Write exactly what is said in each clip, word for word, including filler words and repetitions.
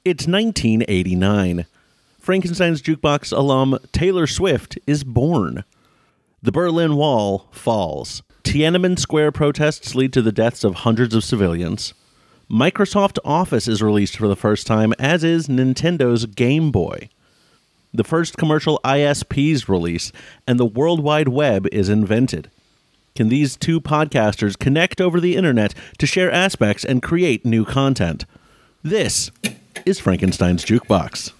It's nineteen eighty-nine. Frankenstein's Jukebox alum Taylor Swift is born. The Berlin Wall falls. Tiananmen Square protests lead to the deaths of hundreds of civilians. Microsoft Office is released for the first time, as is Nintendo's Game Boy. The first commercial I S Ps release, and the World Wide Web is invented. Can these two podcasters connect over the internet to share aspects and create new content? This is Frankenstein's Jukebox.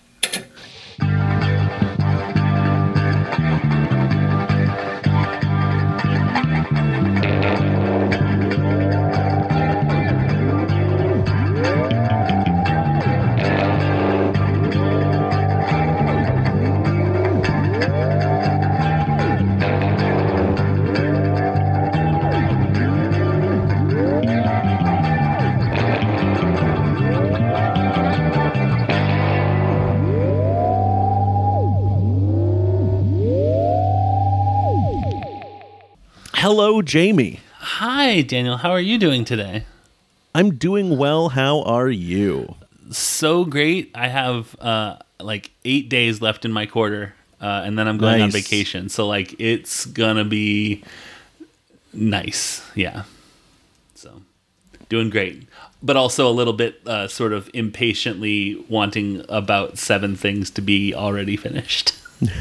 Hello, Jamie. Hi, Daniel. How are you doing today? I'm doing well. How are you? So great. I have uh, like eight days left in my quarter, uh, and then I'm going Nice. on vacation. So, like, it's gonna be nice. Yeah. So, doing great. But also a little bit uh, sort of impatiently wanting about seven things to be already finished.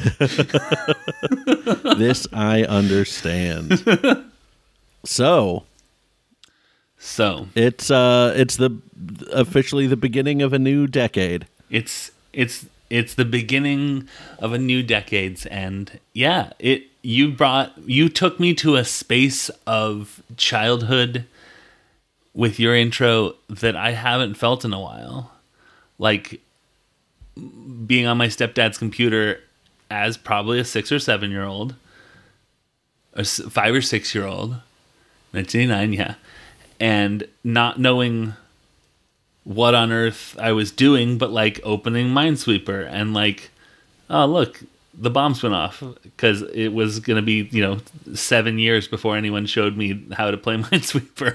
This I understand. So, So, it's uh it's the officially the beginning of a new decade. it's it's it's the beginning of a new decade's end. Yeah, it you brought you took me to a space of childhood with your intro that I haven't felt in a while. Like being on my stepdad's computer as probably a six or seven year old, or s- five or six year old, nineteen eighty-nine, yeah, and not knowing what on earth I was doing, but like opening Minesweeper and like, oh look, the bombs went off, because it was gonna be, you know, seven years before anyone showed me how to play Minesweeper.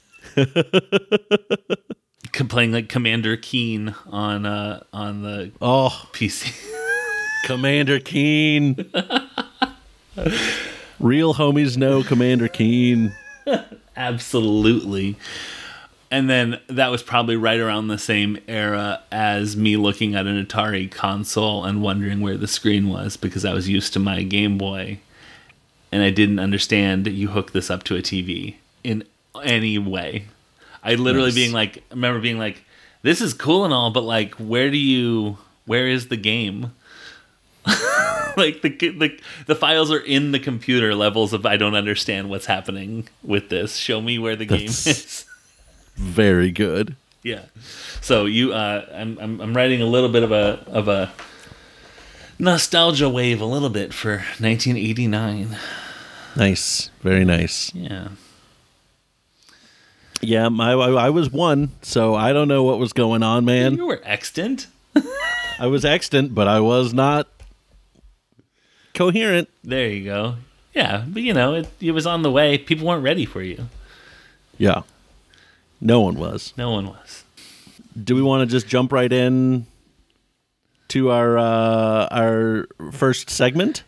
Playing like Commander Keen on uh on the Oh, P C. Commander Keen. Real homies know Commander Keen. Absolutely. And then that was probably right around the same era as me looking at an Atari console and wondering where the screen was, because I was used to my Game Boy and I didn't understand you hook this up to a T V in any way. I literally Nice. being like, I remember being like, this is cool and all, but like, where do you, where is the game? Like the, the the files are in the computer levels of I don't understand what's happening with this. Show me where the game That's- is. Very good. Yeah. So you, uh, I'm, I'm I'm writing a little bit of a of a nostalgia wave a little bit for nineteen eighty-nine. Nice. Very nice. Yeah. Yeah, my, I, I was one, so I don't know what was going on, man. You were extant. I was extant, but I was not coherent. There you go. Yeah, but you know, it, it was on the way. People weren't ready for you. Yeah. No one was. No one was. Do we want to just jump right in to our uh, our first segment?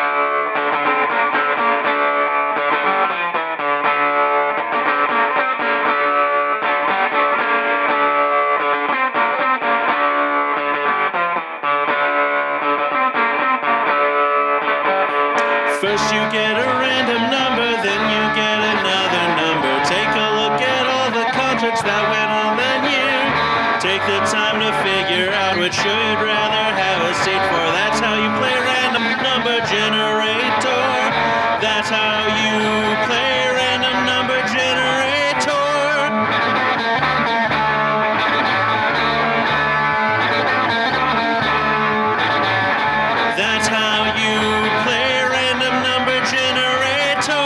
First you get a random number, then you get another number. Take a look at all the concerts that went on that year. Take the time to figure out which show you'd rather have a seat for. That's how you play random number generator. That's how you play random number generator. That's how you play random number generator.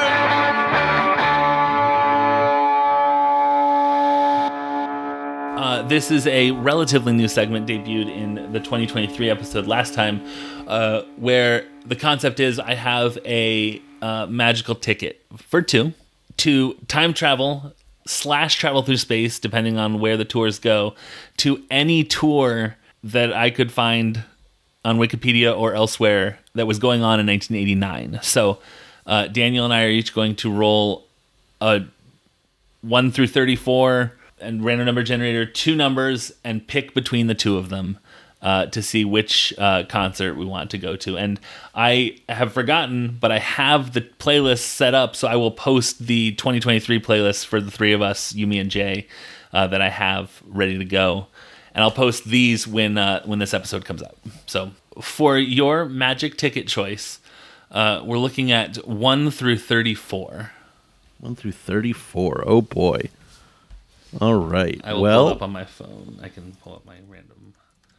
Uh, this is a relatively new segment debuted in the twenty twenty-three episode last time, uh, where the concept is I have a uh, magical ticket for two to time travel slash travel through space, depending on where the tours go, to any tour that I could find on Wikipedia or elsewhere that was going on in nineteen eighty-nine. So uh, Daniel and I are each going to roll a one through thirty-four and random number generator, two numbers, and pick between the two of them uh, to see which uh, concert we want to go to. And I have forgotten, but I have the playlist set up, so I will post the twenty twenty-three playlist for the three of us, you, me, and Jay, uh, that I have ready to go. And I'll post these when uh, when this episode comes out. So for your magic ticket choice, uh, we're looking at one through thirty-four. one through thirty-four. Oh, boy. All right. I will well, pull up on my phone. I can pull up my random...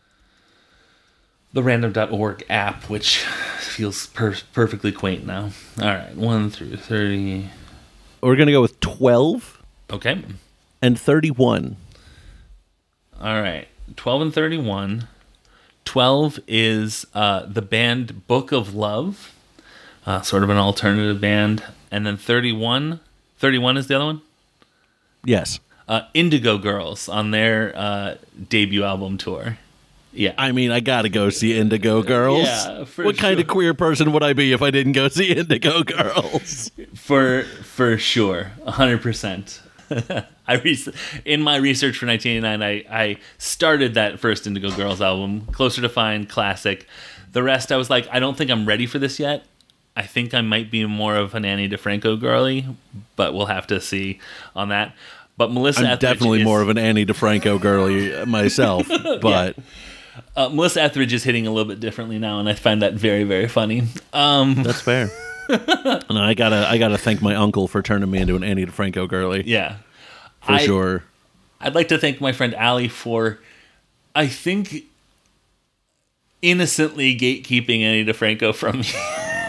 The random dot org app, which feels per- perfectly quaint now. All right, one through thirty. we're going to go with twelve Okay. and thirty-one. All right, twelve and thirty-one. twelve is uh, the band Book of Love, uh, sort of an alternative band. And then thirty-one. thirty-one is the other one? Yes. Uh, Indigo Girls on their uh, debut album tour. Yeah. I mean, I got to go see Indigo Girls. Yeah, for what kind of sure. queer person would I be if I didn't go see Indigo Girls? For for sure, one hundred percent. I re- in my research for nineteen eighty-nine, I, I started that first Indigo Girls album, Closer to Fine, classic. The rest, I was like, I don't think I'm ready for this yet. I think I might be more of an Annie DeFranco girly, but we'll have to see on that. But Melissa I'm Etheridge definitely is, more of an Annie DeFranco girly myself, but uh, Melissa Etheridge is hitting a little bit differently now, and I find that very, very funny. Um, that's fair. And I gotta, I gotta thank my uncle for turning me into an Annie DeFranco girly. yeah. for I, sure. I'd like to thank my friend Allie for, I think, innocently gatekeeping Annie DeFranco from me.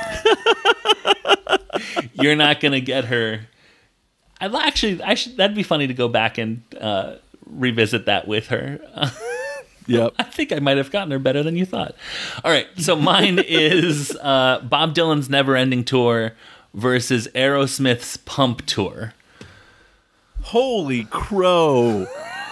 You're not going to get her. I'd actually, I should, that'd be funny to go back and uh, revisit that with her. Yep. I think I might have gotten her better than you thought. All right, so mine is uh, Bob Dylan's Neverending Tour versus Aerosmith's Pump Tour. Holy crow.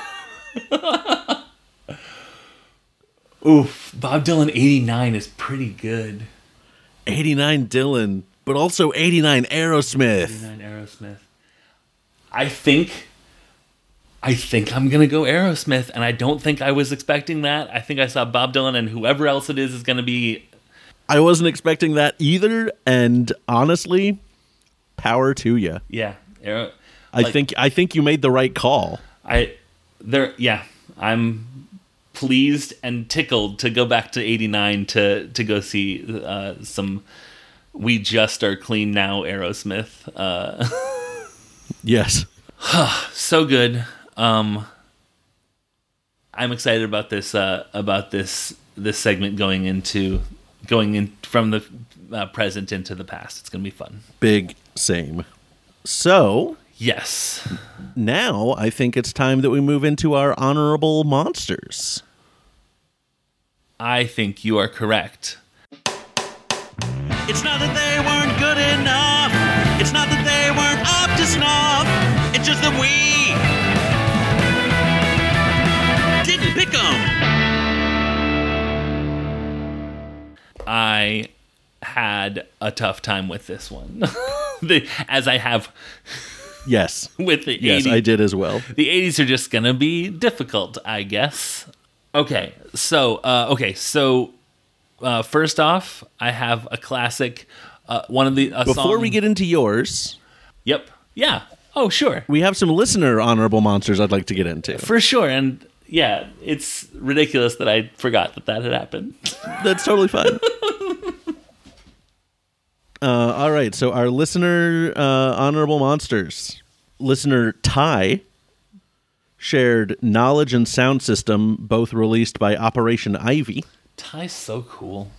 Oof, Bob Dylan eighty-nine is pretty good. eighty-nine Dylan, but also eighty-nine Aerosmith. eighty-nine Aerosmith. I think, I think I'm gonna go Aerosmith, and I don't think I was expecting that. I think I saw Bob Dylan, and whoever else it is is gonna be. I wasn't expecting that either, and honestly, power to you. Yeah, Aero, I like, think I think you made the right call. I there. Yeah, I'm pleased and tickled to go back to eighty-nine to to go see uh, some. We Just Are Clean Now Aerosmith. Uh, Yes. so good. Um, I'm excited about this. Uh, about this this segment going into going in from the uh, present into the past. It's gonna be fun. Big same. So Yes. now I think it's time that we move into our honorable monsters. I think you are correct. It's not that they weren't good enough. It's not that they weren't up to snuff. It's just that we didn't pick them. I had a tough time with this one, the, as I have Yes. with the Yes, eighties. I did as well. The eighties are just gonna be difficult, I guess. Okay, so uh, okay, so uh, first off, I have a classic. Uh, one of the a Before song- we get into yours, Yep. Yeah. Oh, sure. we have some listener honorable monsters I'd like to get into. For sure. And yeah, it's ridiculous that I forgot that that had happened. That's totally fine. uh, all right, so our listener uh, honorable monsters. Listener Ty shared Knowledge and Sound System, both released by Operation Ivy. Ty's so cool.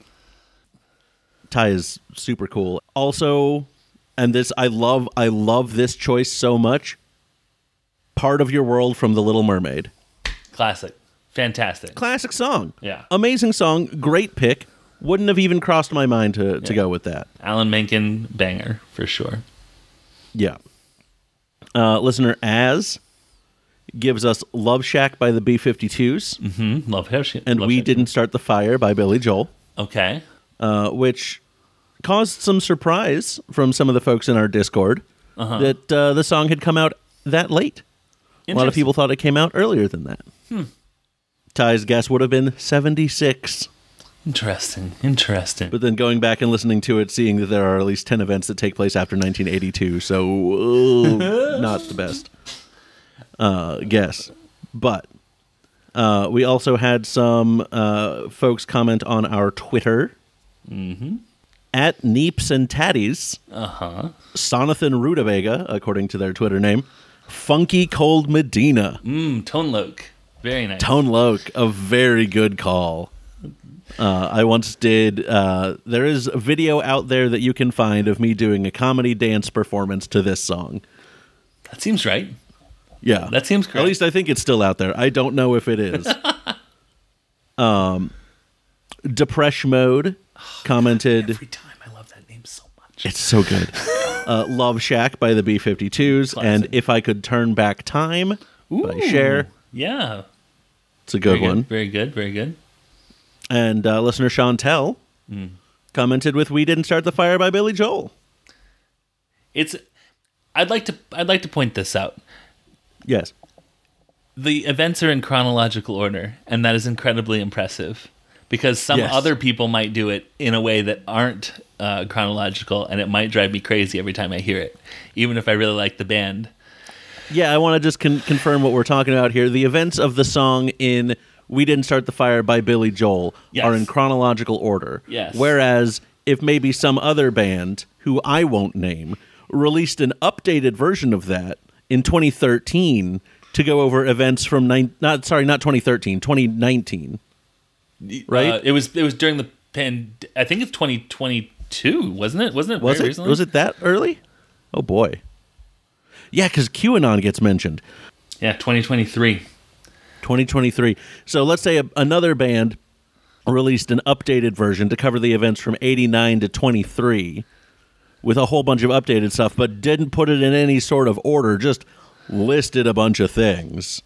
Ty is super cool. Also, and this I love I love this choice so much. Part of Your World from The Little Mermaid. Classic. Fantastic. Classic song. Yeah. Amazing song, great pick. Wouldn't have even crossed my mind to, to Yeah. go with that. Alan Menken banger for sure. Yeah. Uh, listener Az gives us Love Shack by the B fifty-twos. Mm-hmm. Love her. And Love We her. Didn't Start the Fire by Billy Joel. Okay. Uh, which caused some surprise from some of the folks in our Discord Uh-huh. that uh, the song had come out that late. A lot of people thought it came out earlier than that. Hmm. Ty's guess would have been seventy-six. Interesting. Interesting. But then going back and listening to it, seeing that there are at least ten events that take place after nineteen eighty-two, so uh, not the best uh, guess. But uh, we also had some uh, folks comment on our Twitter. Mm-hmm. At Neeps and Tatties, Uh-huh. Sonathan Rudavega, according to their Twitter name, Funky Cold Medina. Mmm, Tone Loke. Very nice. Tone Loke, a very good call. Uh, I once did, uh, there is a video out there that you can find of me doing a comedy dance performance to this song. That seems right. Yeah. That seems correct. At least I think it's still out there. I don't know if it is. um, Depresh Mode commented... Every time I love that name so much. It's so good. uh, Love Shack by the B fifty-twos Classic. and If I Could Turn Back Time by Ooh, Cher. Yeah. It's a good Very one. Very good. Very good. And uh, listener Chantel Mm. commented with We Didn't Start the Fire by Billy Joel. It's. I'd like to. I'd like to point this out. Yes. The events are in chronological order, and that is incredibly impressive. Because some Yes. other people might do it in a way that aren't uh, chronological, and it might drive me crazy every time I hear it, even if I really like the band. Yeah, I want to just con- confirm what we're talking about here. The events of the song in We Didn't Start the Fire by Billy Joel Yes. are in chronological order. Yes. Whereas if maybe some other band, who I won't name, released an updated version of that in twenty thirteen to go over events from nine, not sorry, not twenty thirteen, twenty nineteen. Right? Uh, it was. It was during the pand. I think it's twenty twenty-two, wasn't it? Wasn't it? Was very it recently? was it that early? Oh boy. Yeah, because QAnon gets mentioned. Yeah, twenty twenty-three. twenty twenty-three. So let's say a, another band released an updated version to cover the events from eighty-nine to twenty-three with a whole bunch of updated stuff, but didn't put it in any sort of order, just listed a bunch of things.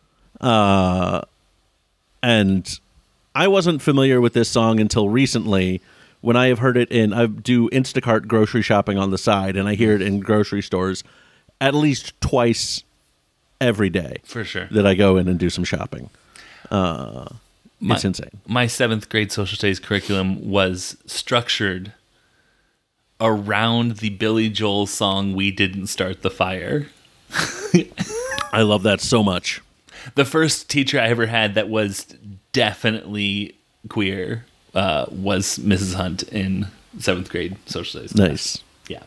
Uh, and I wasn't familiar with this song until recently when I have heard it in, I do Instacart grocery shopping on the side, and I hear it in grocery stores at least twice every day. For sure. That I go in and do some shopping. Uh, My- it's insane. My seventh grade social studies curriculum was structured around the Billy Joel song "We Didn't Start the Fire." I love that so much. The first teacher I ever had that was definitely queer uh, was Missus Hunt in seventh grade social studies. Nice. Yeah.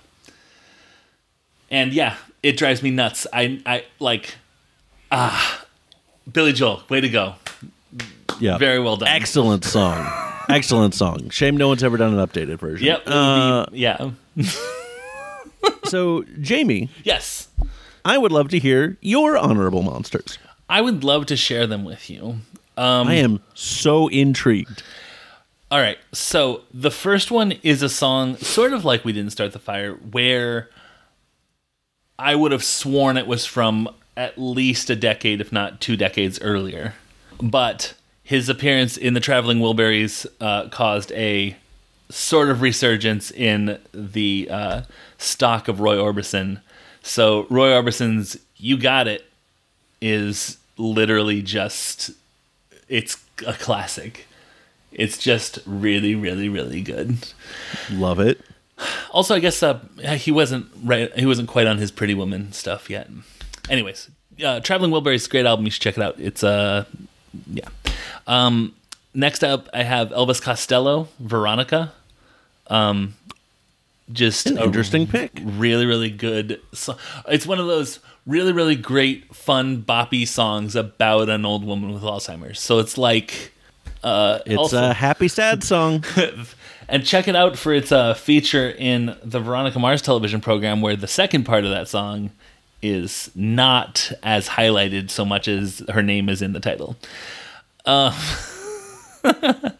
And yeah, it drives me nuts. I I like ah Billy Joel, way to go. Yeah. Very well done. Excellent song. Excellent song. Shame no one's ever done an updated version. Yep. it would Uh, be- yeah. so, Jamie, Yes. I would love to hear your honorable monsters. I would love to share them with you. Um, I am so intrigued. All right. So the first one is a song sort of like We Didn't Start the Fire, where I would have sworn it was from at least a decade, if not two decades earlier. But his appearance in the Traveling Wilburys uh, caused a sort of resurgence in the uh, stock of Roy Orbison. So Roy Orbison's "You Got It" is literally just, it's a classic. It's just really, really, really good. Love it. Also, I guess uh, he wasn't right. He wasn't quite on his Pretty Woman stuff yet. Anyways, uh, Traveling Wilburys is a great album. You should check it out. It's uh, yeah. Um, next up, I have Elvis Costello, Veronica. Um, just An a interesting pick. Really, really good. So- it's one of those really, really great, fun, boppy songs about an old woman with Alzheimer's. So it's like. Uh, It's also- a happy, sad song. and check it out for its uh, feature in the Veronica Mars television program, where the second part of that song is not as highlighted so much as her name is in the title. Uh,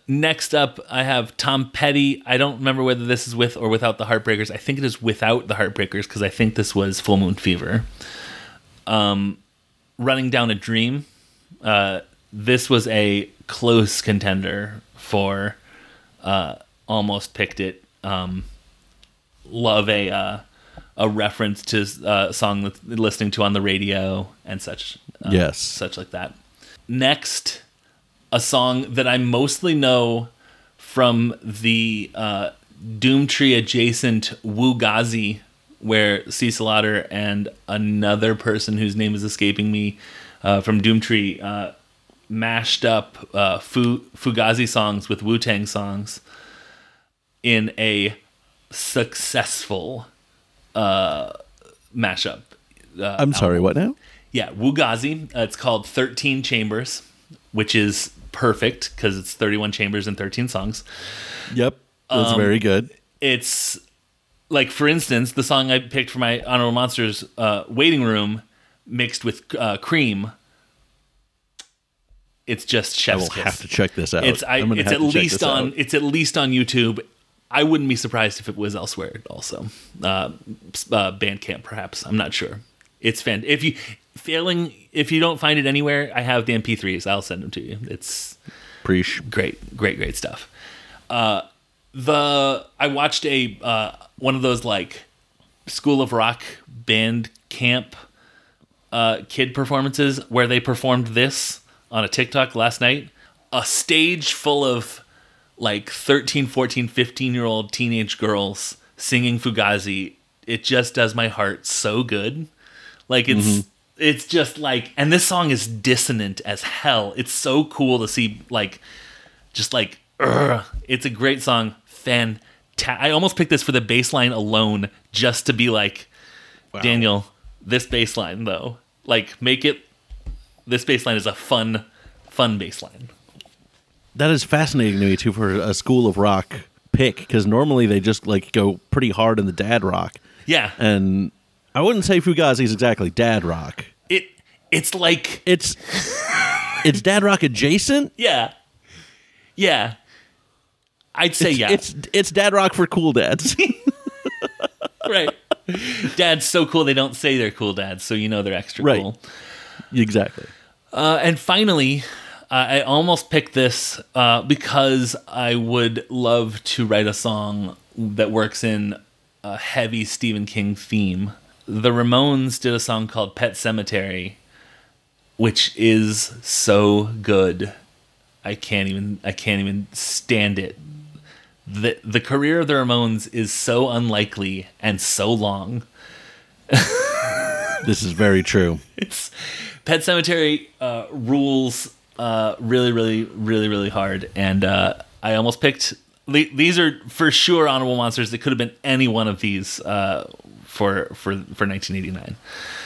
next up, I have Tom Petty. I don't remember whether this is with or without the Heartbreakers. I think it is without the Heartbreakers because I think this was Full Moon Fever. Um, Running Down a Dream. Uh, this was a close contender for uh, almost picked it. Um, love a uh, a reference to uh, a song that's listening to on the radio and such. Uh, yes, such like that. Next, a song that I mostly know from the uh, Doomtree adjacent Wugazi, where Cecil Otter and another person whose name is escaping me uh, from Doomtree uh, mashed up uh, Fu- Fugazi songs with Wu-Tang songs in a successful uh, mashup. Uh, I'm sorry, album. what now? Yeah, Wugazi. Uh, it's called thirteen Chambers, which is perfect because it's thirty-one chambers and thirteen songs. Yep, that's Um, very good. It's like, for instance, the song I picked for my Honorable Monsters, uh, Waiting Room, mixed with uh, Cream. It's just I chef's will kiss. have to check this out. It's I, I'm gonna it's have at to check least this on out. it's at least on YouTube. I wouldn't be surprised if it was elsewhere also. Uh, uh, Bandcamp, perhaps. I'm not sure. It's fan. If you failing, if you don't find it anywhere, I have the M P threes. I'll send them to you. It's Preach. great, great, great stuff. Uh, the I watched a uh, one of those like School of Rock band camp uh, kid performances where they performed this on a TikTok last night. A stage full of like thirteen, fourteen, fifteen year old teenage girls singing Fugazi. It just does my heart so good. Like it's mm-hmm. it's just like, and this song is dissonant as hell. It's so cool to see like just like ugh. It's a great song. Fantastic. I almost picked this for the bass line alone just to be like, wow. Daniel, this bass line though, like make it, this bass line is a fun, fun bass line. That is fascinating to me too for a School of Rock pick, because normally they just like go pretty hard in the dad rock. Yeah. And I wouldn't say Fugazi is exactly dad rock. It it's like it's it's dad rock adjacent. Yeah, yeah. I'd say it's, yeah. It's it's dad rock for cool dads. Right. Dad's so cool they don't say they're cool dads, so you know they're extra right. cool. Exactly. Uh, and finally, uh, I almost picked this uh, because I would love to write a song that works in a heavy Stephen King theme. The Ramones did a song called Pet Sematary, which is so good. I can't even I can't even stand it. The the career of the Ramones is so unlikely and so long. This is very true. It's Pet Sematary uh, rules uh, really, really, really, really hard, and uh, I almost picked. These are for sure honorable monsters. It could have been any one of these uh, for for for nineteen eighty-nine.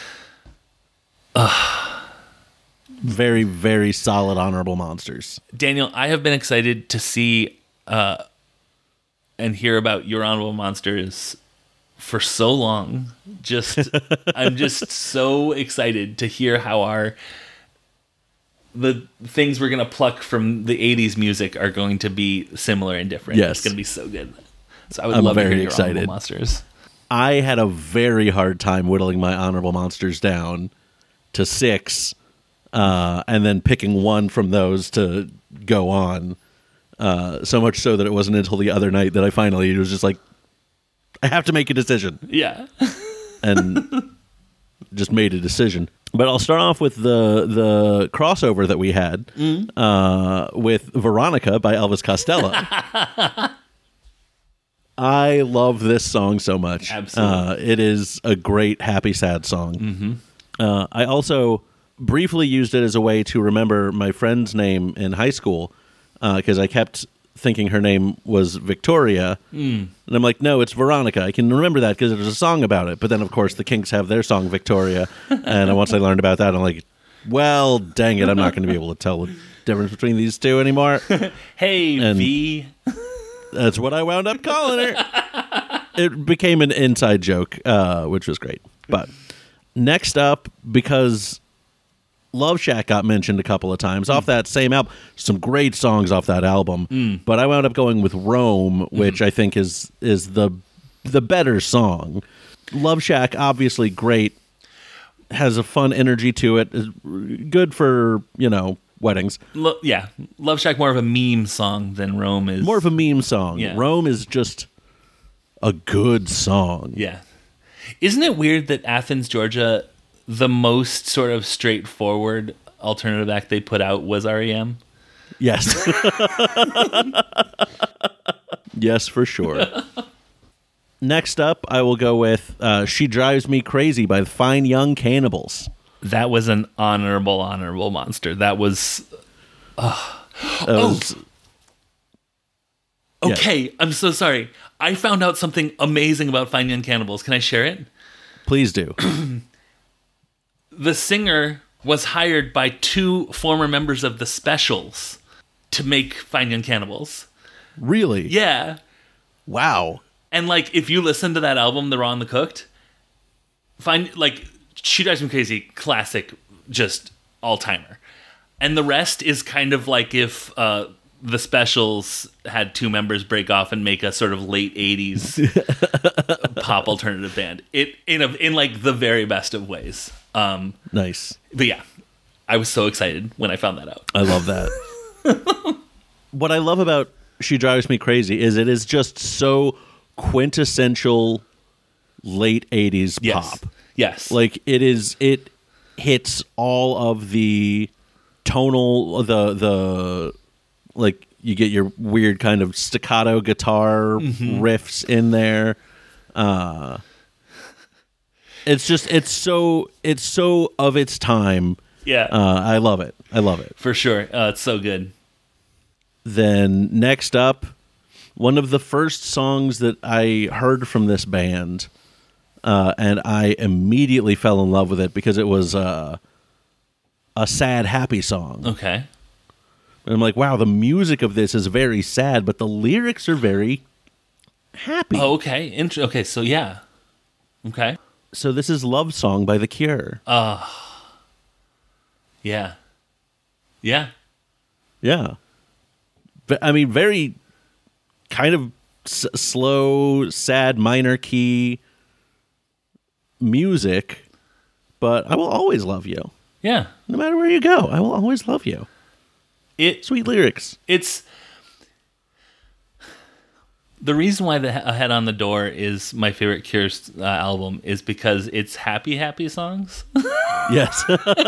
Ugh. Very, very solid honorable monsters. Daniel, I have been excited to see uh, and hear about your honorable monsters for so long. Just, I'm just so excited to hear how our the things we're gonna pluck from the eighties music are going to be similar and different. Yes. It's gonna be so good. So I would I'm love to very hear your excited. honorable monsters. I had a very hard time whittling my honorable monsters down to six. Uh, and then picking one from those to go on. Uh, so much so that it wasn't until the other night that I finally was just like, I have to make a decision. Yeah. And just made a decision. But I'll start off with the the crossover that we had mm. uh, with Veronica by Elvis Costello. I love this song so much. Absolutely. Uh, it is a great, happy, sad song. Mm-hmm. Uh, I also briefly used it as a way to remember my friend's name in high school because uh, I kept thinking her name was Victoria. Mm. And I'm like, no, it's Veronica. I can remember that because there's a song about it. But then, of course, the Kinks have their song Victoria. And once I learned about that, I'm like, well, dang it, I'm not going to be able to tell the difference between these two anymore. Hey, and V. That's what I wound up calling her. It became an inside joke, uh, which was great. But next up, because Love Shack got mentioned a couple of times mm. off that same album. Some great songs off that album, mm. but I wound up going with Rome, which mm. I think is is the the better song. Love Shack, obviously great, has a fun energy to it, is good for, you know, weddings. Lo- yeah, Love Shack more of a meme song than Rome is. More of a meme song. Yeah. Rome is just a good song. Yeah. Isn't it weird that Athens, Georgia, the most sort of straightforward alternative act they put out was R E M? Yes. Yes, for sure. Next up, I will go with uh, She Drives Me Crazy by the Fine Young Cannibals. That was an honorable, honorable monster. That was... Uh, that was oh. Okay, yeah. I'm so sorry. I found out something amazing about Fine Young Cannibals. Can I share it? Please do. The singer was hired by two former members of the Specials to make Fine Young Cannibals. Really? Yeah. Wow. And, like, if you listen to that album, The Raw and the Cooked, find, like, She Drives Me Crazy, classic, just all-timer. And the rest is kind of like if uh, the Specials had two members break off and make a sort of late eighties pop alternative band. It in, a, in, like, the very best of ways. Um, nice. But, yeah, I was so excited when I found that out. I love that. What I love about She Drives Me Crazy is it is just so... quintessential late eighties yes. pop. Yes. Like it is it hits all of the tonal the the like you get your weird kind of staccato guitar mm-hmm. riffs in there. Uh it's just it's so it's so of its time. Yeah. Uh I love it. I love it. For sure. Uh, it's so good. Then next up, one of the first songs that I heard from this band, uh, and I immediately fell in love with it because it was uh, a sad, happy song. Okay. And I'm like, wow, the music of this is very sad, but the lyrics are very happy. Oh, okay. Int- okay, so yeah. Okay. So this is Love Song by The Cure. Uh, yeah. Yeah. Yeah. But, I mean, very... kind of s- slow, sad, minor key music, but I will always love you. Yeah. No matter where you go, I will always love you. It Sweet lyrics. It's the reason why the Head on the Door is my favorite Cure uh, album is because it's happy, happy songs. Yes.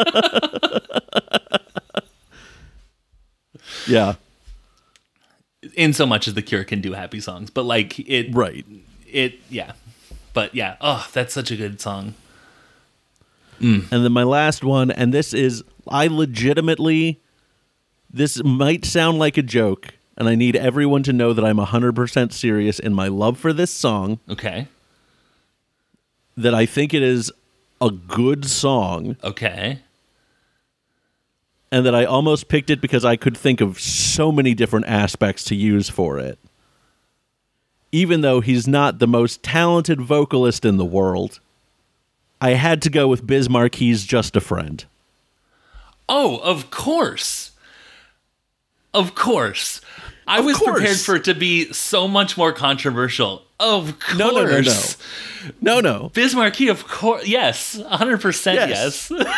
Yeah. In so much as the Cure can do happy songs, but like it, right? It, yeah, but yeah. Oh, that's such a good song. Mm. And then my last one, and this is I legitimately. This might sound like a joke, and I need everyone to know that I'm one hundred percent serious in my love for this song. Okay. That I think it is a good song. Okay. And that I almost picked it because I could think of so many different aspects to use for it. Even though he's not the most talented vocalist in the world, I had to go with Biz Marquis' Just a Friend. Oh, of course. Of course. I of was course. prepared for it to be so much more controversial. Of course. No, no, no, no. No, no. Biz Marquis, of course. Yes. one hundred percent yes. yes.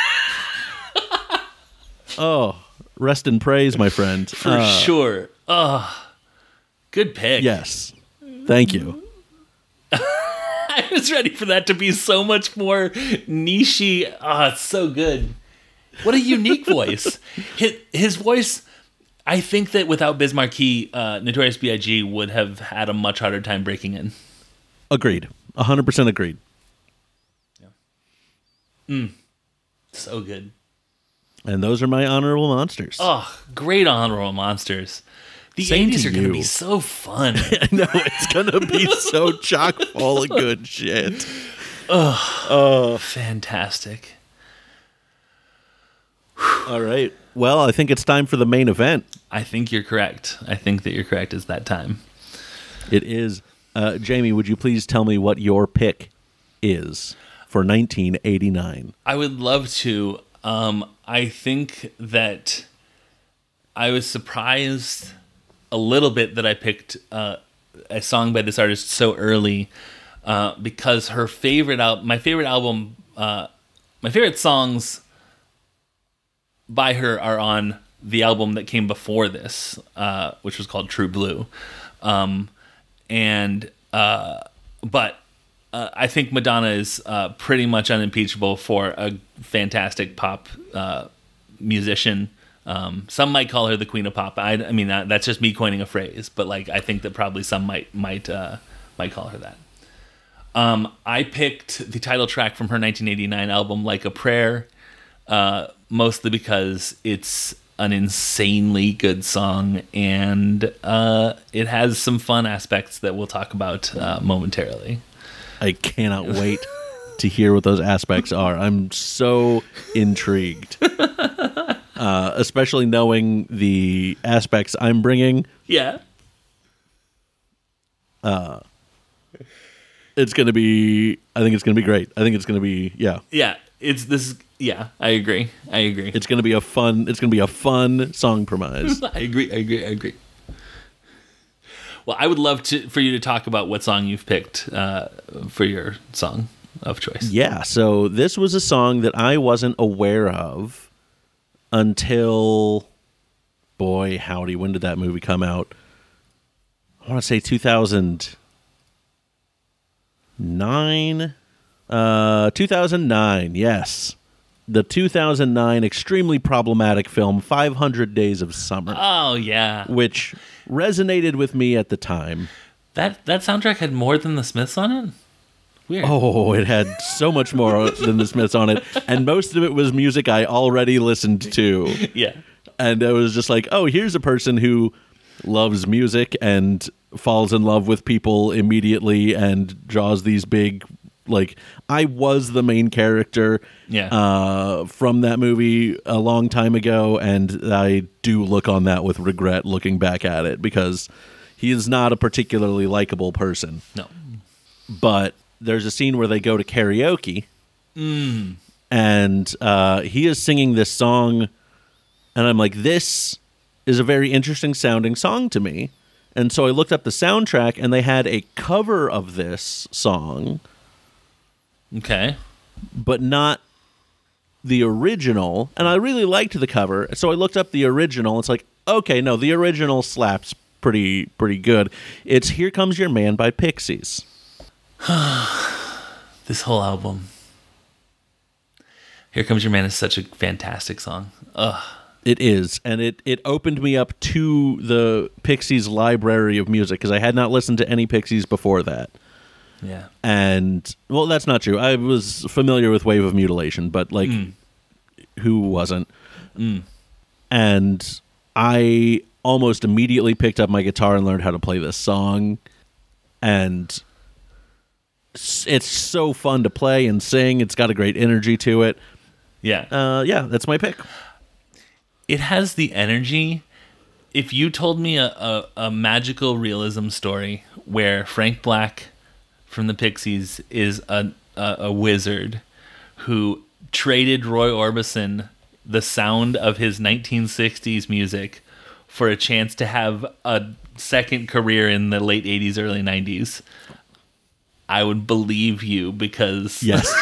Oh, rest in praise, my friend. For uh, sure. Oh, good pick. Yes. Thank you. I was ready for that to be so much more niche-y. Oh, it's so good. What a unique voice. His, his voice, I think that without Biz Marquis, uh, Notorious B I G would have had a much harder time breaking in. Agreed. one hundred percent agreed. Yeah. Mm. So good. And those are my honorable monsters. Oh, great honorable monsters. The Same eighties to are going to you. be so fun. I know, it's going to be so chock full of good shit. Oh, oh, fantastic. All right. Well, I think it's time for the main event. I think you're correct. I think that you're correct. It's that time. It is. Uh, Jamie, would you please tell me what your pick is for nineteen eighty-nine? I would love to. Um, I think that I was surprised a little bit that I picked uh, a song by this artist so early uh, because her favorite al- my favorite album, uh, my favorite songs by her are on the album that came before this, uh, which was called True Blue. Um, and, uh, but, uh, I think Madonna is, uh, pretty much unimpeachable for a fantastic pop, uh, musician. Um, some might call her the queen of pop. I, I mean, that, that's just me coining a phrase, but like, I think that probably some might, might, uh, might call her that. Um, I picked the title track from her nineteen eighty-nine album, Like a Prayer, uh, mostly because it's an insanely good song, and uh, it has some fun aspects that we'll talk about uh, momentarily. I cannot wait to hear what those aspects are. I'm so intrigued, uh, especially knowing the aspects I'm bringing. Yeah. Uh, it's going to be, I think it's going to be great. I think it's going to be, yeah. Yeah. It's this. Yeah, I agree. I agree. It's going to be a fun, it's going to be a fun song premise. I agree. I agree. I agree. Well, I would love to for you to talk about what song you've picked uh, for your song of choice. Yeah, so this was a song that I wasn't aware of until, boy, howdy, when did that movie come out? I want to say two thousand nine? Uh, two thousand nine, yes. The two thousand nine extremely problematic film, five hundred Days of Summer. Oh, yeah. Which resonated with me at the time. That that soundtrack had more than the Smiths on it? Weird. Oh, it had so much more than the Smiths on it. And most of it was music I already listened to. Yeah. And it was just like, oh, here's a person who loves music and falls in love with people immediately and draws these big, like, I was the main character Yeah. uh, from that movie a long time ago, and I do look on that with regret looking back at it, because he is not a particularly likable person. No. But there's a scene where they go to karaoke, Mm. and uh, he is singing this song, and I'm like, this is a very interesting sounding song to me. And so I looked up the soundtrack, and they had a cover of this song, Okay. but not the original. And I really liked the cover, so I looked up the original. It's like, okay, no, the original slaps pretty pretty good. It's Here Comes Your Man by Pixies. This whole album. Here Comes Your Man is such a fantastic song. Ugh. It is, and it, it opened me up to the Pixies library of music, because I had not listened to any Pixies before that. Yeah. And, well, that's not true. I was familiar with Wave of Mutilation, but, like, Mm. who wasn't? Mm. And I almost immediately picked up my guitar and learned how to play this song. And s- it's so fun to play and sing. It's got a great energy to it. Yeah. Uh, yeah, that's my pick. It has the energy. If you told me a, a, a magical realism story where Frank Black from the Pixies is a, a, a wizard who traded Roy Orbison the sound of his nineteen sixties music for a chance to have a second career in the late eighties, early nineties, I would believe you, because Yes.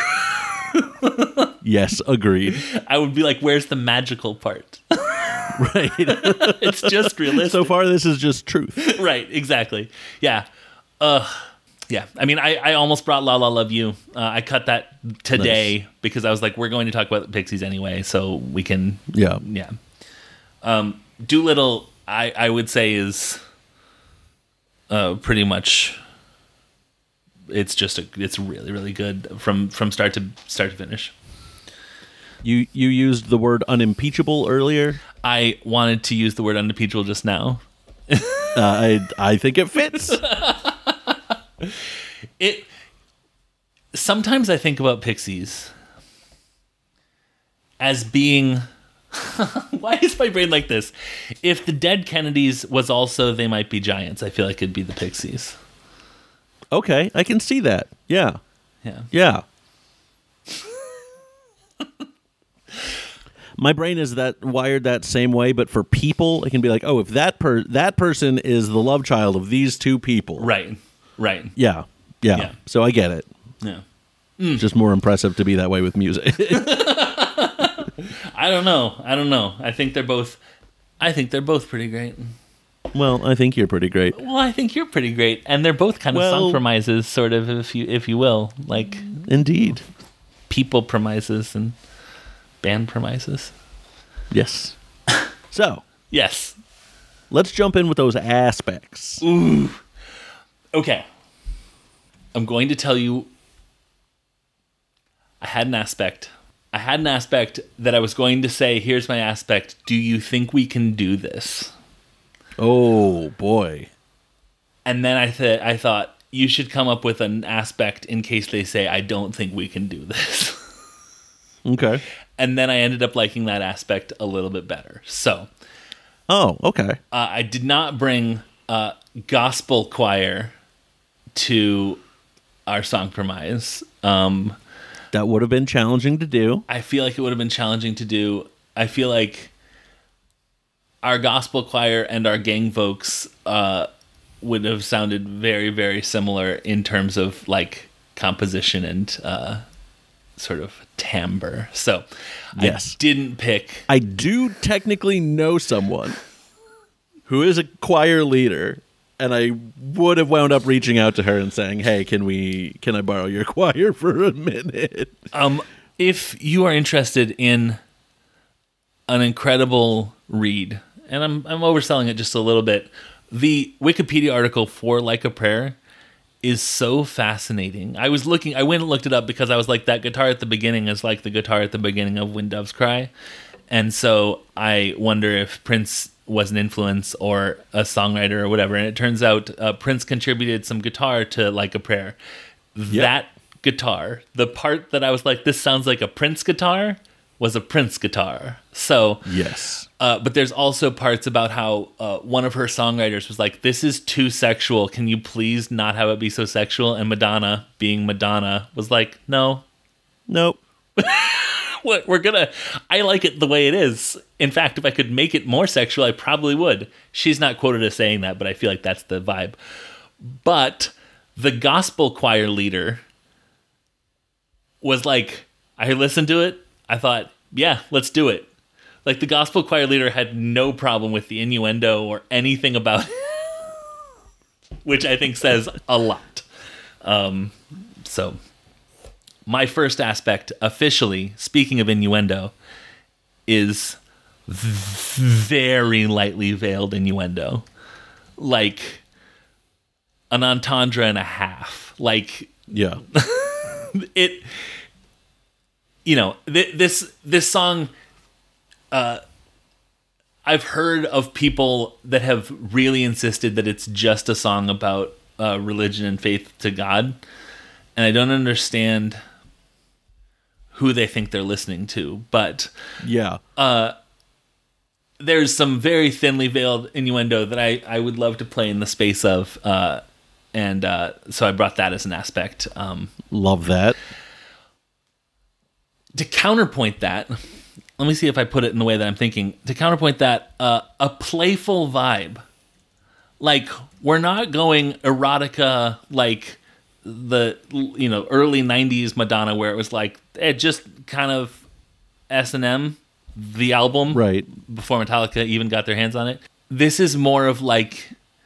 Yes, agreed. I would be like, where's the magical part? Right. It's just realistic. So far, this is just truth. Right, exactly. Yeah. Uh, yeah. I mean, I, I almost brought La La Love You. Uh, I cut that today Nice. because I was like, we're going to talk about the Pixies anyway, so we can. Yeah. Yeah. Um, Doolittle, I, I would say, is uh, pretty much. It's just a. It's really, really good from from start to start to finish. You you used the word unimpeachable earlier. I wanted to use the word unimpeachable just now. Uh, I I think it fits. It sometimes I think about Pixies as being why is my brain like this? If the Dead Kennedys was also They Might Be Giants, I feel like it'd be the Pixies. Okay, I can see that. Yeah, Yeah. yeah. My brain is that wired that same way, but for people, it can be like, oh, if that per that person is the love child of these two people, Right. Right. Yeah, yeah. Yeah. So I get it. Yeah. It's just more impressive to be that way with music. I don't know. I don't know. I think they're both. I think they're both pretty great. Well, I think you're pretty great. Well, I think you're pretty great, and they're both kind of Well- song premises, sort of, if you if you will, like Indeed. people premises and band premises. Yes. So Yes. let's jump in with those aspects. Ooh. Okay. I'm going to tell you. I had an aspect. I had an aspect that I was going to say, here's my aspect. Do you think we can do this? Oh boy. And then I th- I thought you should come up with an aspect in case they say I don't think we can do this. Okay. And then I ended up liking that aspect a little bit better. So Oh, okay. uh, I did not bring uh, gospel choir to our song premise. Um, That would have been challenging to do. I feel like it would have been challenging to do. I feel like our gospel choir and our gang folks uh, would have sounded very, very similar in terms of like composition and uh, sort of timbre. So Yes. I didn't pick. I do technically know someone who is a choir leader, and I would have wound up reaching out to her and saying, "Hey, can we? Can I borrow your choir for a minute?" Um, if you are interested in an incredible read, and I'm I'm overselling it just a little bit, the Wikipedia article for Like a Prayer is so fascinating. I was looking, I went and looked it up because I was like, that guitar at the beginning is like the guitar at the beginning of When Doves Cry, and so I wonder if Prince was an influence or a songwriter or whatever. And it turns out uh, Prince contributed some guitar to Like a Prayer. That guitar, the part that I was like, this sounds like a Prince guitar, was a Prince guitar. So, Yes. uh, but there's also parts about how uh, one of her songwriters was like, this is too sexual. Can you please not have it be so sexual? And Madonna, being Madonna, was like, no, Nope. what we're gonna I like it the way it is. In fact, if I could make it more sexual, I probably would. She's not quoted as saying that, but I feel like that's the vibe. But the gospel choir leader was like, I listened to it, I thought, yeah, let's do it. Like the gospel choir leader had no problem with the innuendo or anything about it, which I think says a lot. Um, so my first aspect, officially, speaking of innuendo, is very lightly veiled innuendo. Like an entendre and a half. Like, Yeah. it, you know, th- this this song, uh, I've heard of people that have really insisted that it's just a song about uh, religion and faith to God, and I don't understand who they think they're listening to, but Yeah. there's some very thinly veiled innuendo that I, I would love to play in the space of, uh, and uh, so I brought that as an aspect. Um, Love that. to counterpoint that, let me see if I put it in the way that I'm thinking. To counterpoint that, uh, a playful vibe. Like, we're not going erotica like the, you know, early nineties Madonna, where it was like, it just kind of S and M, the album, Right. before Metallica even got their hands on it. This is more of like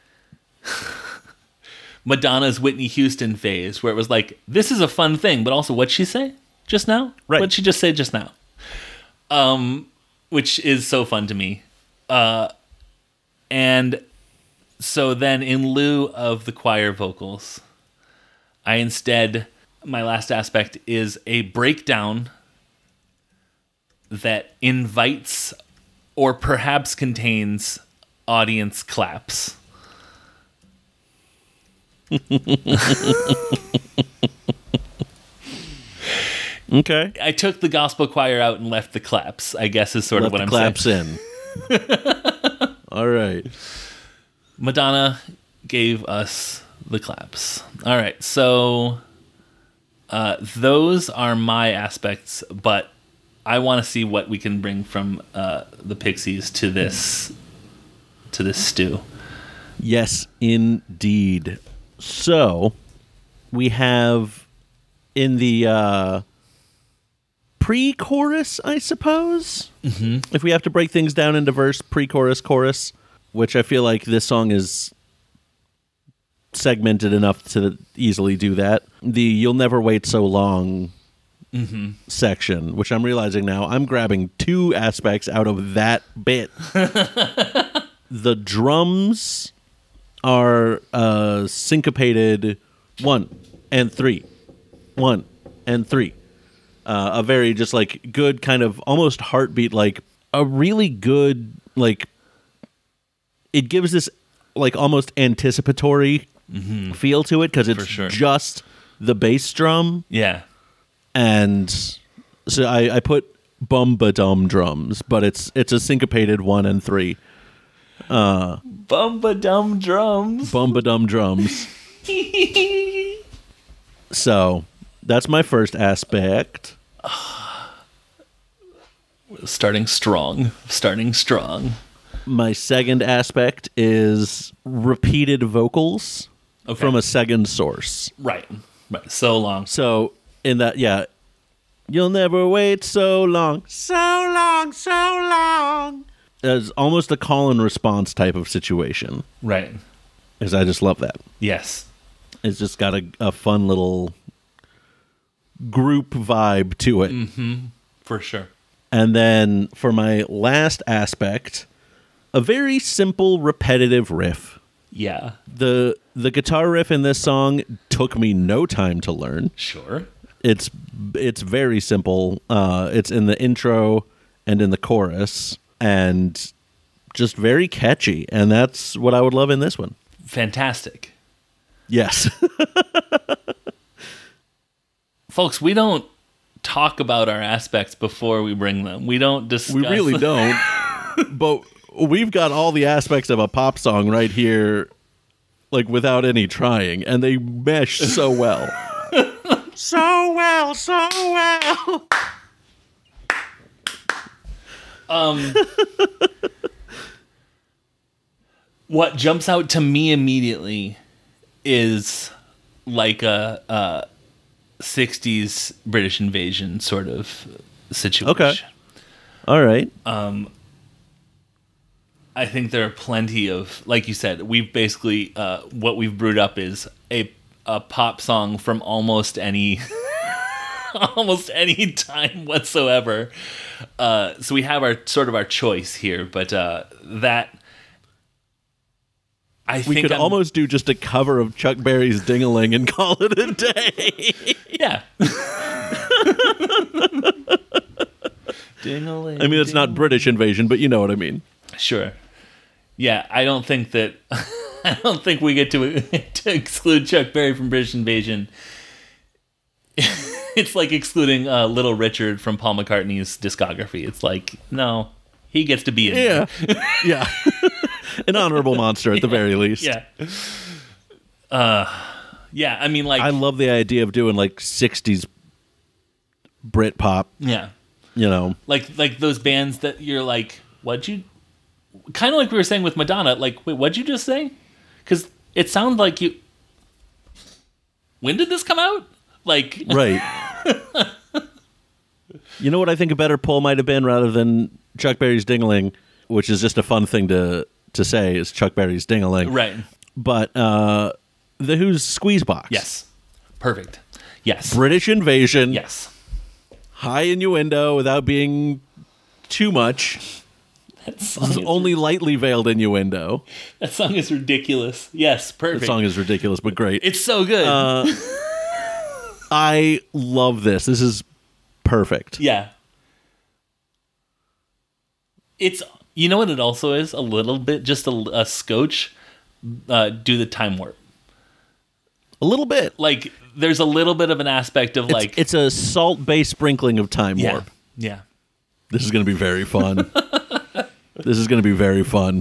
Madonna's Whitney Houston phase, where it was like, this is a fun thing, but also what'd she say just now? Right. What'd she just say just now? Um, which is so fun to me. Uh, and so then in lieu of the choir vocals, I instead, my last aspect is a breakdown that invites or perhaps contains audience claps. Okay. I took the gospel choir out and left the claps, I guess is sort Let of what the I'm claps saying. in. All right. Madonna gave us the claps. All right, so uh, those are my aspects, but I want to see what we can bring from uh, the Pixies to this to this stew. Yes, indeed. So we have in the uh, pre-chorus, I suppose, mm-hmm. if we have to break things down into verse, pre-chorus, chorus, which I feel like this song is segmented enough to easily do that. The "You'll Never Wait So Long" mm-hmm. section, which I'm realizing now, I'm grabbing two aspects out of that bit. The drums are uh, syncopated one and three, one and three. Uh, a very just like good kind of almost heartbeat, like a really good, like it gives this like almost anticipatory mm-hmm. feel to it because it's sure. just the bass drum. Yeah. And so I, I put bum-ba-dum drums, but it's it's a syncopated one and three. Uh, Bum-ba-dum drums. Bum-ba-dum drums. So that's my first aspect. Starting strong. Starting strong. My second aspect is repeated vocals okay. from a second source. Right. Right. So long. So in that, yeah. You'll never wait so long. So long, so long. It's almost a call and response type of situation. Right. Because I just love that. Yes. It's just got a, a fun little group vibe to it. Mm-hmm. For sure. And then for my last aspect, a very simple, repetitive riff. Yeah. The the guitar riff in this song took me no time to learn. Sure. It's it's very simple. Uh, it's in the intro and in the chorus, and just very catchy. And that's what I would love in this one. Fantastic. Yes. Folks, we don't talk about our aspects before we bring them. We don't discuss. We really don't. But we've got all the aspects of a pop song right here, like without any trying, and they mesh so well. So well, so well. Um, what jumps out to me immediately is like a, a sixties British invasion sort of situation. Okay. All right. Um, I think there are plenty of, like you said, we've basically, uh, what we've brewed up is a a pop song from almost any almost any time whatsoever. Uh, so we have our sort of our choice here, but uh, that I we think could I'm, almost do just a cover of Chuck Berry's "Ding-a-Ling" and call it a day. Yeah. Ding-a-ling. I mean, it's not British invasion, but you know what I mean. Sure. Yeah, I don't think that. I don't think we get to to exclude Chuck Berry from British Invasion. It's like excluding uh, Little Richard from Paul McCartney's discography. It's like, no, he gets to be in yeah. there. Yeah. An honorable monster at the yeah. very least. Yeah. Uh, yeah, I mean, like... I love the idea of doing, like, sixties Brit pop. Yeah. You know? Like, like those bands that you're like, what'd you... Kind of like we were saying with Madonna. Like, wait, what'd you just say? Because it sounded like you... When did this come out? Like... Right. You know what I think a better poll might have been rather than Chuck Berry's "Ding-a-Ling," which is just a fun thing to, to say, is Chuck Berry's "Ding-a-Ling." Right. But uh, The Who's "Squeezebox." Yes. Perfect. Yes. British invasion. Yes. High innuendo without being too much. That song is only lightly veiled innuendo. That song is ridiculous. Yes, perfect. The song is ridiculous, but great. It's so good. Uh, I love this. This is perfect. Yeah. It's, you know what it also is? A little bit, just a, a scotch, uh, do the time warp. A little bit. Like, there's a little bit of an aspect of it's, like... It's a salt-based sprinkling of time yeah, warp. Yeah. This is going to be very fun. This is going to be very fun.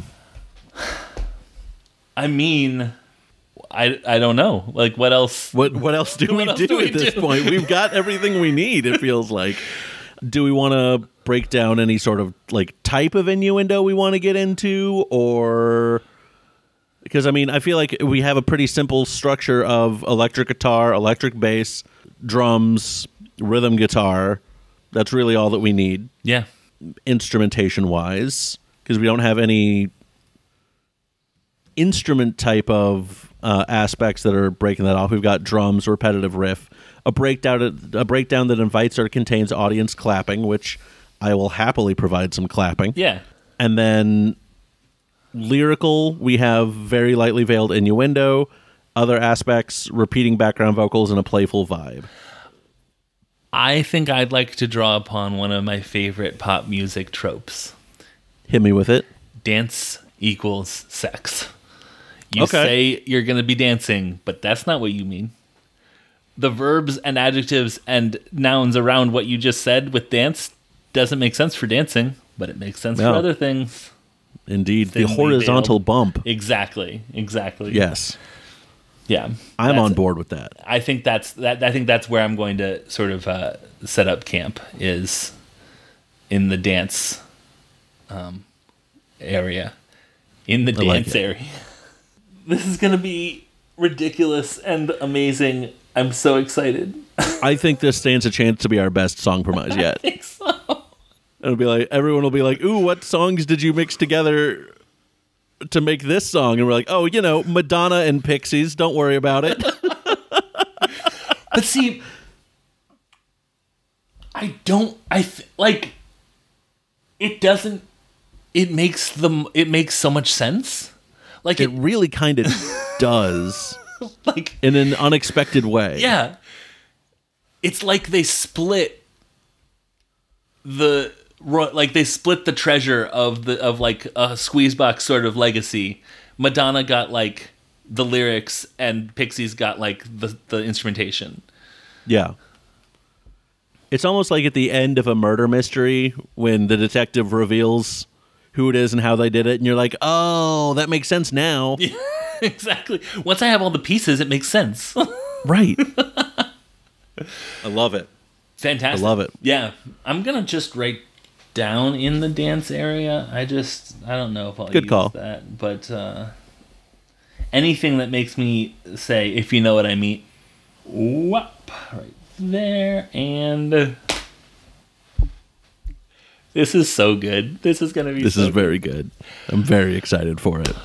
I mean, I I don't know. Like, what else? What what else do we do, do we at this do? point? We've got everything we need, it feels like. do we want to break down any sort of like type of innuendo we want to get into, or because I mean I feel like we have a pretty simple structure of electric guitar, electric bass, drums, rhythm guitar. That's really all that we need. Yeah. Instrumentation wise, because we don't have any instrument type of uh, aspects that are breaking that off. We've got drums, repetitive riff, a breakdown, a breakdown that invites or contains audience clapping, which I will happily provide some clapping. Yeah. And then lyrical, we have very lightly veiled innuendo, other aspects, repeating background vocals, and a playful vibe. I think I'd like to draw upon one of my favorite pop music tropes. Hit me with it. Dance equals sex. You Okay. say you're going to be dancing, but that's not what you mean. The verbs and adjectives and nouns around what you just said with dance doesn't make sense for dancing, but it makes sense No. for other things. Indeed. The Thinly horizontal veiled. bump. Exactly. Exactly. Yes. Yeah. I'm That's- on board with that. I think that's that. I think that's where I'm going to sort of uh, set up camp is in the dance um, area, in the I like dance it. area. This is going to be ridiculous and amazing. I'm so excited. I think this stands a chance to be our best song promise yet. I think so. It'll be like everyone will be like, "Ooh, what songs did you mix together to make this song?" And we're like, "Oh, you know, Madonna and Pixies. Don't worry about it." But see, I don't. I th- like. It doesn't. It makes them. It makes so much sense. Like It it. really kind of does Like in an unexpected way. yeah. It's like they split the ro- like they split the treasure of the of like a Squeezebox sort of legacy. Madonna got like the lyrics and Pixies got like the the instrumentation. Yeah. It's almost like at the end of a murder mystery when the detective reveals who it is and how they did it, and you're like, "Oh, that makes sense now." Exactly. Once I have all the pieces, it makes sense. Right. I love it. Fantastic. I love it. Yeah. I'm going to just write down in the dance area. I just, I don't know if I'll Good use call. that. But uh, anything that makes me say, if you know what I mean, whop, right there. And this is so good. This is going to be This so is good. very good. I'm very excited for it.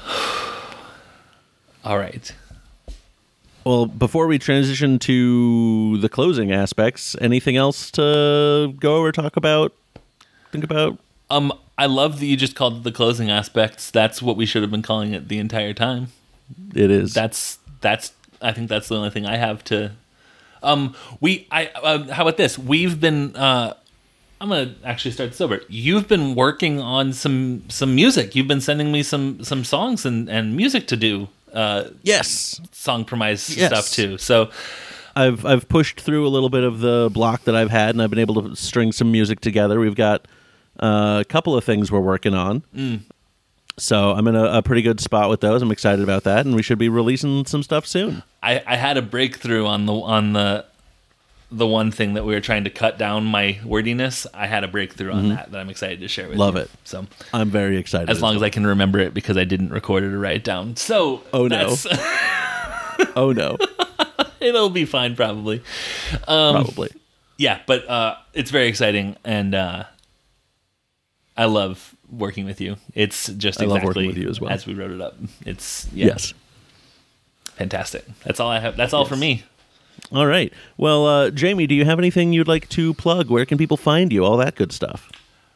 All right. Well, before we transition to the closing aspects, anything else to go over, talk about, think about? Um, I love that you just called it the closing aspects. That's what we should have been calling it the entire time. It is. That's that's. I think that's the only thing I have to. Um, we. I. Uh, how about this? We've been. Uh, I'm gonna actually start this over. You've been working on some some music. You've been sending me some some songs and and music to do. Uh, yes. song promise Yes. stuff too. So I've I've pushed through a little bit of the block that I've had, and I've been able to string some music together. We've got uh, a couple of things we're working on. Mm. So I'm in a, a pretty good spot with those. I'm excited about that, and we should be releasing some stuff soon. I, I had a breakthrough on the on the the one thing that we were trying to cut down my wordiness. I had a breakthrough on that that I'm excited to share with Mm-hmm. Love you. it. So I'm very excited. as long as I can remember it because I didn't record it or write it down. So Oh, no. that's, Oh no, it'll be fine probably. Um, probably. Yeah, but uh, it's very exciting and uh, I love working with you. It's just I love exactly working with you as well. as we wrote it up. It's yeah, Yes. fantastic. That's all I have. That's all for me. All right. Well, uh, Jamie, do you have anything you'd like to plug? Where can people find you? All that good stuff.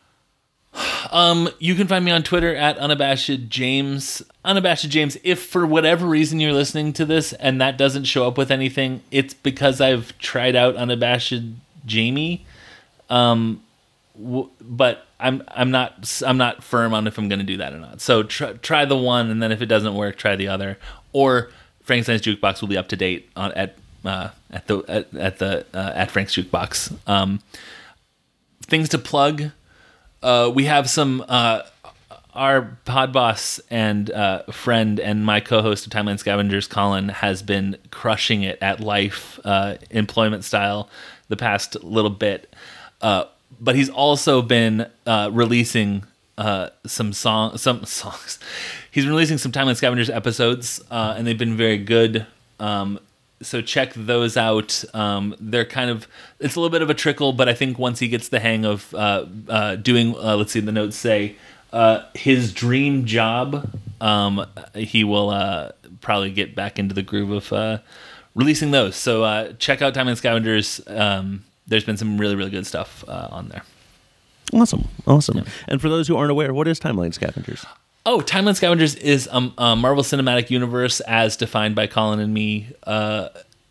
Um, you can find me on Twitter at unabashed James. Unabashed James. If for whatever reason you're listening to this and that doesn't show up with anything, it's because I've tried out unabashed Jamie. Um, w- but I'm I'm not I'm not firm on if I'm going to do that or not. So try try the one, and then if it doesn't work, try the other. Or Frankenstein's Jukebox will be up to date on at uh, at the at, at the uh, at Frank's Jukebox. Um, things to plug. Uh, we have some, uh, our pod boss and uh, friend and my co-host of Timeline Scavengers, Colin, has been crushing it at life, uh, employment style, the past little bit. Uh, but he's also been uh, releasing uh, some song, some songs. He's been releasing some Timeline Scavengers episodes, uh, and they've been very good. Um, so check those out. Um, they're kind of, it's a little bit of a trickle, but I think once he gets the hang of uh, uh, doing, uh, let's see, the notes say, uh, his dream job, um, he will uh, probably get back into the groove of uh, releasing those. So uh, check out Timeline Scavengers. Um, there's been some really, really good stuff uh, on there. Awesome. Awesome. Yeah. And for those who aren't aware, what is Timeline Scavengers? Oh, Timeline Scavengers is um, a Marvel Cinematic Universe as defined by Colin and me, uh,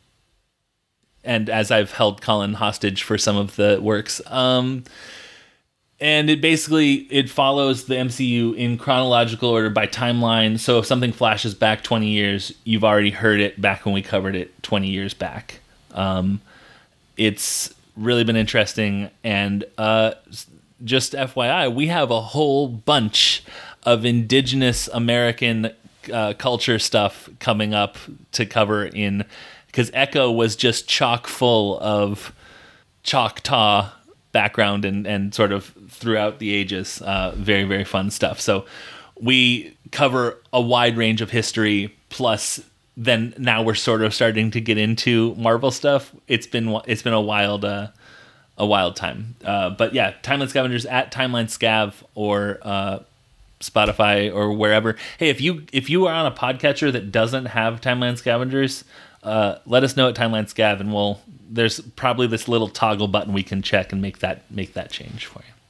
and as I've held Colin hostage for some of the works. Um, and it basically, it follows the M C U in chronological order by timeline. So if something flashes back twenty years, you've already heard it back when we covered it twenty years back. Um, it's really been interesting. And uh, just F Y I, we have a whole bunch of indigenous American uh, culture stuff coming up to cover in, because Echo was just chock full of Choctaw background and, and sort of throughout the ages. Uh, very, very fun stuff. So we cover a wide range of history, plus then now we're sort of starting to get into Marvel stuff. It's been it's been a wild uh, a wild time. Uh, but yeah, Timeline Scavengers at Timeline Scav or uh, Spotify or wherever. Hey, if you if you are on a podcatcher that doesn't have Timeline Scavengers, uh, let us know at Timeline Scav, and we'll there's probably this little toggle button we can check and make that make that change for you.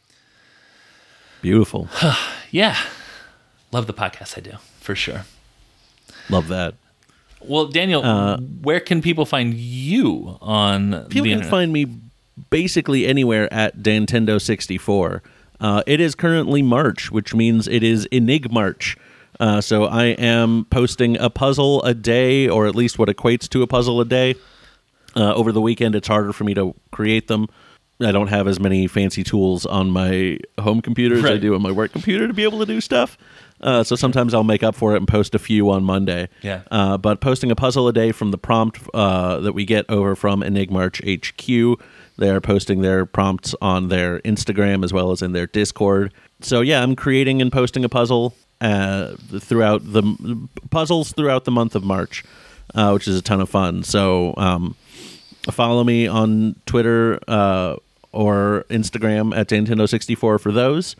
Beautiful. Yeah, love the podcast. I do for sure. Love that. Well, Daniel, uh, where can people find you on people the can internet? Find me basically anywhere at Nintendo sixty-four. Uh, it is currently March, which means it is Enigmarch. Uh, so I am posting a puzzle a day, or at least what equates to a puzzle a day. Uh, over the weekend, it's harder for me to create them. I don't have as many fancy tools on my home computer as right. I do on my work computer to be able to do stuff. Uh, so sometimes I'll make up for it and post a few on Monday. Yeah. Uh, but posting a puzzle a day from the prompt uh, that we get over from Enigmarch H Q. They're posting their prompts on their Instagram as well as in their Discord. So yeah, I'm creating and posting a puzzle uh, throughout the puzzles throughout the month of March, uh, which is a ton of fun. So um, follow me on Twitter uh, or Instagram at Nintendo sixty-four for those.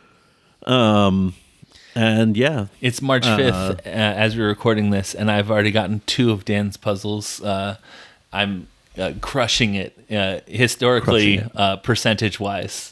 Um, and yeah, it's March fifth uh, uh, as we're recording this, and I've already gotten two of Dan's puzzles. Uh, I'm Uh, crushing it uh, historically, crushing it. Uh, percentage-wise.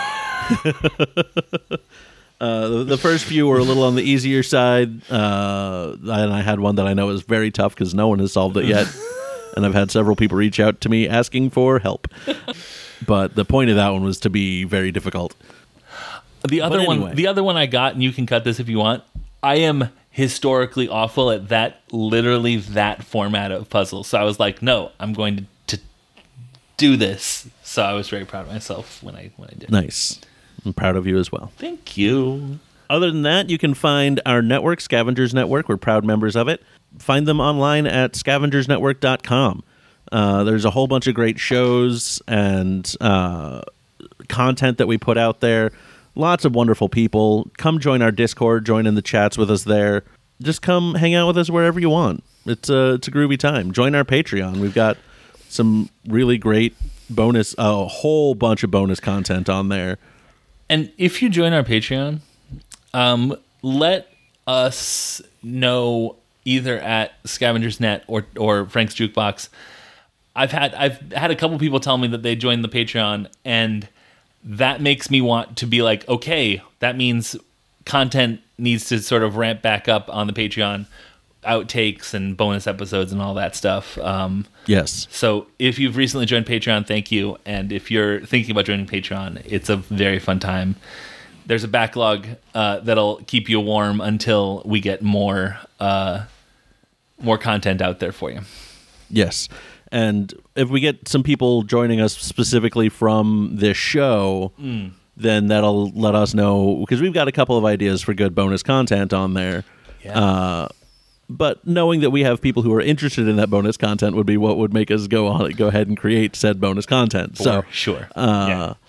uh, the, the first few were a little on the easier side, uh, and I had one that I know is very tough because no one has solved it yet, and I've had several people reach out to me asking for help. But the point of that one was to be very difficult. The other anyway. one, the other one I got, and you can cut this if you want. I am historically awful at that, literally that format of puzzle. So I was like, no, I'm going to, to do this. So I was very proud of myself when I when I did. Nice. I'm proud of you as well. Thank you. Other than that, you can find our network, Scavengers Network. We're proud members of it. Find them online at scavengers network dot com. Uh, there's a whole bunch of great shows and uh, content that we put out there. Lots of wonderful people. Come join our Discord. Join in the chats with us there. Just come hang out with us wherever you want. It's a, it's a groovy time. Join our Patreon. We've got some really great bonus, a whole bunch of bonus content on there. And if you join our Patreon, um, let us know either at Scavengers Net or or Frank's Jukebox. I've had I've had a couple people tell me that they joined the Patreon, and that makes me want to be like, okay, that means content needs to sort of ramp back up on the Patreon, outtakes and bonus episodes and all that stuff. Um, yes. So if you've recently joined Patreon, thank you. And if you're thinking about joining Patreon, it's a very fun time. There's a backlog uh, that'll keep you warm until we get more uh, more content out there for you. Yes. And if we get some people joining us specifically from this show, mm. then that'll let us know, because we've got a couple of ideas for good bonus content on there. Yeah. Uh, but knowing that we have people who are interested in that bonus content would be what would make us go on, go ahead and create said bonus content. For so sure. Uh, yeah.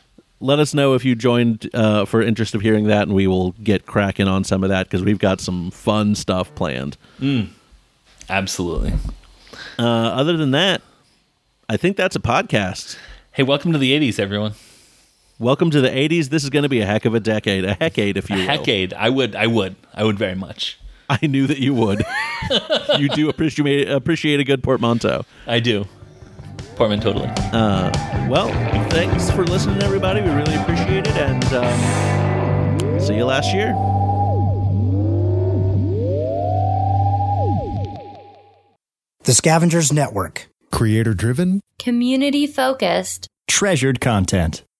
let us know if you joined uh, for interest of hearing that, and we will get cracking on some of that because we've got some fun stuff planned. Mm. Absolutely. Uh, other than that, I think that's a podcast. Hey, welcome to the eighties, everyone. Welcome to the eighties. This is going to be a heck of a decade, a heckade, if you will. A heckade. I would, I would, I would very much. I knew that you would. You do appreciate appreciate a good portmanteau. I do. Portman totally. Uh, well, thanks for listening, everybody. We really appreciate it, and um, see you last year. The Scavengers Network. Creator-driven. Community-focused. Treasured content.